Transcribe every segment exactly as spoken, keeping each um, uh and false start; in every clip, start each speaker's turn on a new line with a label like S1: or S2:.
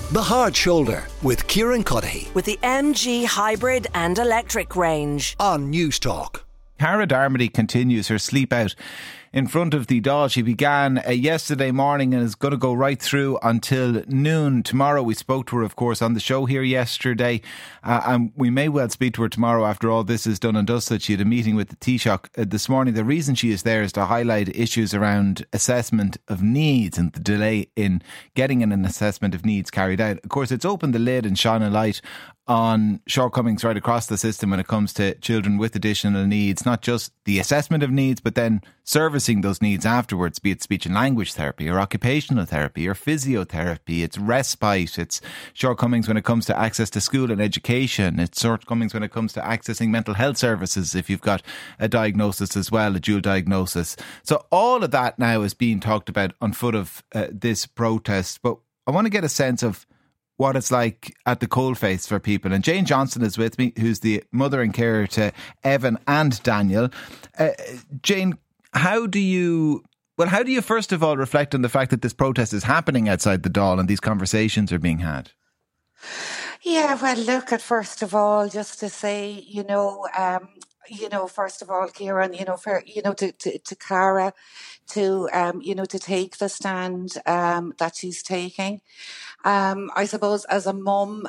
S1: The Hard Shoulder with Kieran Cuddihy.
S2: With the M G hybrid and electric range.
S1: On News Talk.
S3: Cara Darmody continues her sleep out in front of the Dáil. She began uh, yesterday morning and is going to go right through until noon tomorrow. We spoke to her, of course, on the show here yesterday, uh, and we may well speak to her tomorrow after all this is done and dusted. She had a meeting with the Taoiseach uh, this morning. The reason she is there is to highlight issues around assessment of needs and the delay in getting an assessment of needs carried out. Of course, it's opened the lid and shone a light on shortcomings right across the system when it comes to children with additional needs, not just the assessment of needs, but then servicing those needs afterwards, be it speech and language therapy or occupational therapy or physiotherapy. It's respite, it's shortcomings when it comes to access to school and education, it's shortcomings when it comes to accessing mental health services if you've got a diagnosis as well, a dual diagnosis. So all of that now is being talked about on foot of uh, this protest. But I want to get a sense of what it's like at the coalface for people. And Jane Johnson is with me, who's the mother and carer to Evan and Daniel. Uh, Jane, how do you, well, how do you first of all reflect on the fact that this protest is happening outside the Dáil and these conversations are being had?
S4: Yeah, well, look, at first of all, just to say, you know, um, you know, first of all, Kieran, you know, for, you know, to, to, to Cara, to, um, you know, to take the stand um, that she's taking. Um, I suppose as a mum,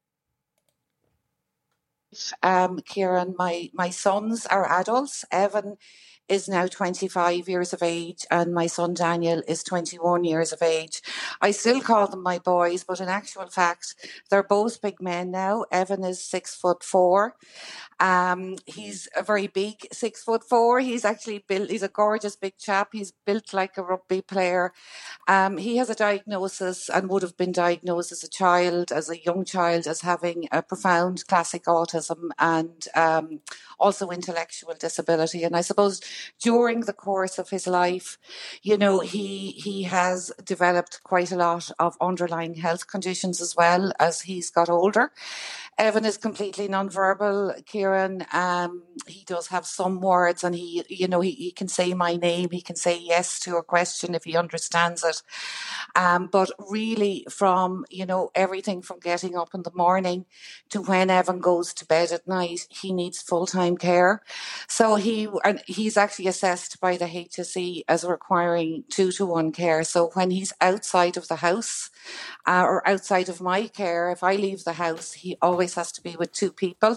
S4: um, Kieran, my, my sons are adults. Evan is now twenty-five years of age and my son Daniel is twenty-one years of age. I still call them my boys, but in actual fact, they're both big men now. Evan is six foot four. Um, he's a very big six foot four. He's actually built, he's a gorgeous big chap. He's built like a rugby player. Um, he has a diagnosis and would have been diagnosed as a child, as a young child, as having a profound classic autism and um, also intellectual disability. And I suppose during the course of his life, you know, he, he has developed quite a lot of underlying health conditions as well as he's got older. Evan is completely nonverbal, Kieran. Um, he does have some words and he, you know, he, he can say my name. He can say yes to a question if he understands it. Um, but really from, you know, everything from getting up in the morning to when Evan goes to bed at night, he needs full-time care. So he, and he's actually assessed by the H S E as requiring two-to-one care. So when he's outside of the house uh, or outside of my care, if I leave the house, he always has to be with two people.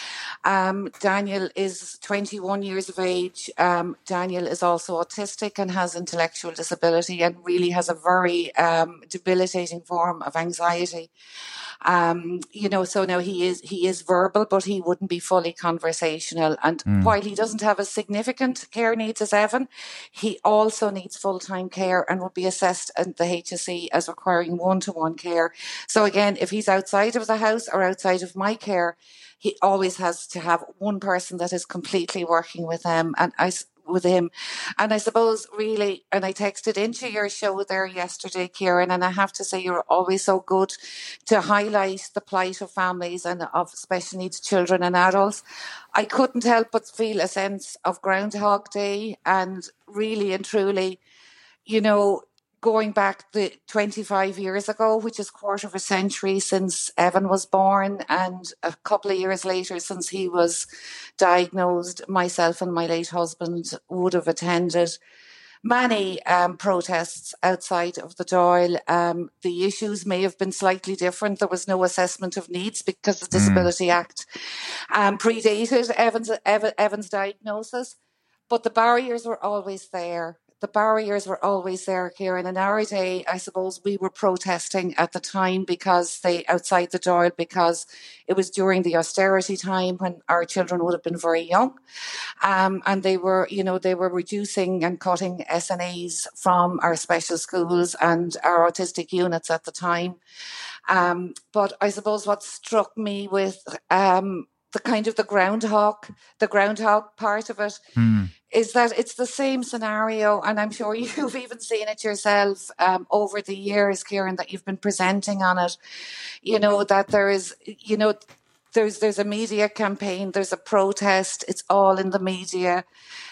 S4: Um, Daniel is twenty-one years of age. Um, Daniel is also autistic and has intellectual disability and really has a very um, debilitating form of anxiety. Um, you know, so now he is he is verbal, but he wouldn't be fully conversational. And mm. while he doesn't have as significant care needs as Evan, he also needs full-time care and would be assessed at the H S E as requiring one-to-one care. So again, if he's outside of the house or outside of my care, he always has to have one person that is completely working with him and I, with him. And I suppose really, and I texted into your show there yesterday, Kieran, and I have to say you're always so good to highlight the plight of families and of special needs children and adults. I couldn't help but feel a sense of Groundhog Day and really and truly, you know, going back the twenty-five years ago, which is a quarter of a century since Evan was born, and a couple of years later since he was diagnosed, myself and my late husband would have attended many um, protests outside of the Dáil. Um, the issues may have been slightly different. There was no assessment of needs because the Disability mm. Act um, predated Evan's, Evan, Evan's diagnosis, but the barriers were always there. The barriers were always there, Kieran. In our day, I suppose we were protesting at the time because they outside the Dáil because it was during the austerity time when our children would have been very young, um, and they were, you know, they were reducing and cutting S N As from our special schools and our autistic units at the time. Um, but I suppose what struck me with um, the kind of the groundhog, the groundhog part of it. Mm. Is that it's the same scenario, and I'm sure you've even seen it yourself um, over the years, Kieran, that you've been presenting on it. You know, that there is, you know, there's there's a media campaign, there's a protest, it's all in the media.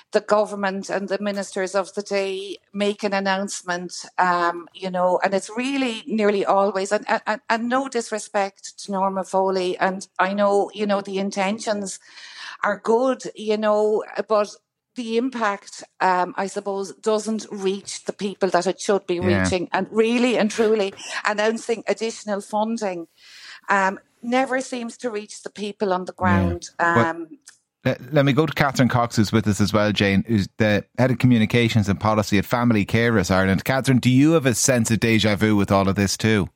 S4: the government and the ministers of the day make an announcement, um, you know, and it's really nearly always, and, and, and no disrespect to Norma Foley, and I know, you know, the intentions are good, you know, but the impact, um, I suppose, doesn't reach the people that it should be
S3: Yeah.
S4: reaching. And really and truly announcing additional funding um, never seems to reach the people on the ground.
S3: Yeah.
S4: Um,
S3: let, let me go to Catherine Cox, who's with us as well, Jane, who's the head of communications and policy at Family Carers Ireland. Catherine, do you have a sense of deja vu with all of this too?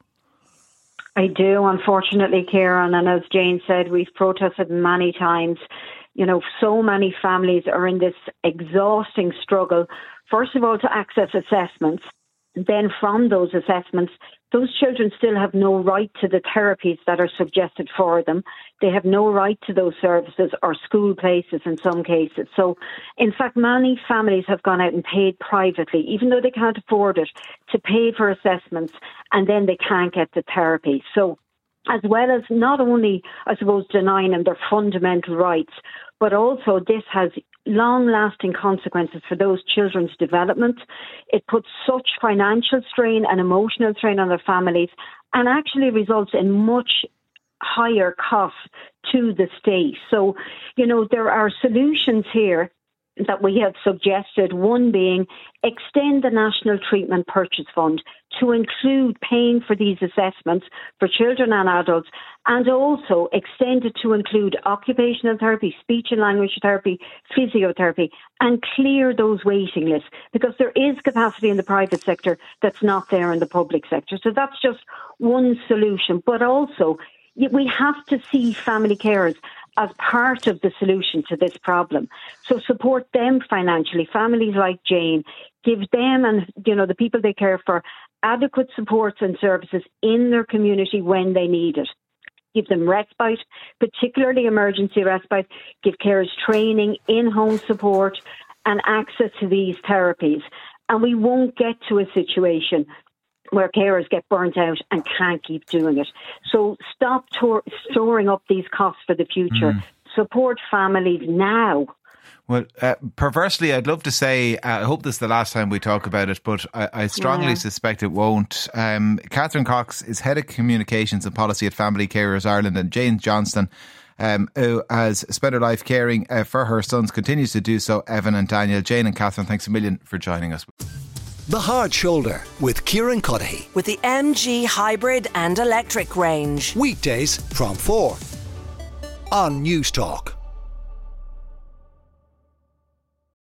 S5: I do, unfortunately, Kieran. And as Jane said, we've protested many times. You know, so many families are in this exhausting struggle, first of all, to access assessments. Then from those assessments, those children still have no right to the therapies that are suggested for them. They have no right to those services or school places in some cases. So, in fact, many families have gone out and paid privately, even though they can't afford it, to pay for assessments, and then they can't get the therapy. So, as well as not only, I suppose, denying them their fundamental rights, but also this has long-lasting consequences for those children's development. It puts such financial strain and emotional strain on their families, and actually results in much higher costs to the state. So, you know, there are solutions here that we have suggested, one being extend the National Treatment Purchase Fund to include paying for these assessments for children and adults, and also extend it to include occupational therapy, speech and language therapy, physiotherapy, and clear those waiting lists, because there is capacity in the private sector that's not there in the public sector. So that's just one solution. But also, we have to see family carers as part of the solution to this problem. So support them financially. Families like Jane, give them and, you know, the people they care for adequate supports and services in their community when they need it. Give them respite, particularly emergency respite. Give carers training, in-home support and access to these therapies. And we won't get to a situation where carers get burnt out and can't keep doing it. So stop tor- storing up these costs for the future. Mm. Support families now.
S3: Well, uh, perversely, I'd love to say, uh, I hope this is the last time we talk about it, but I, I strongly yeah. suspect it won't. Um, Catherine Cox is Head of Communications and Policy at Family Carers Ireland, and Jane Johnston, um, who has spent her life caring uh, for her sons, continues to do so, Evan and Daniel. Jane and Catherine, thanks a million for joining us.
S1: The Hard Shoulder with Kieran Cuddihy.
S2: With the M G hybrid and electric range.
S1: Weekdays from four on News Talk.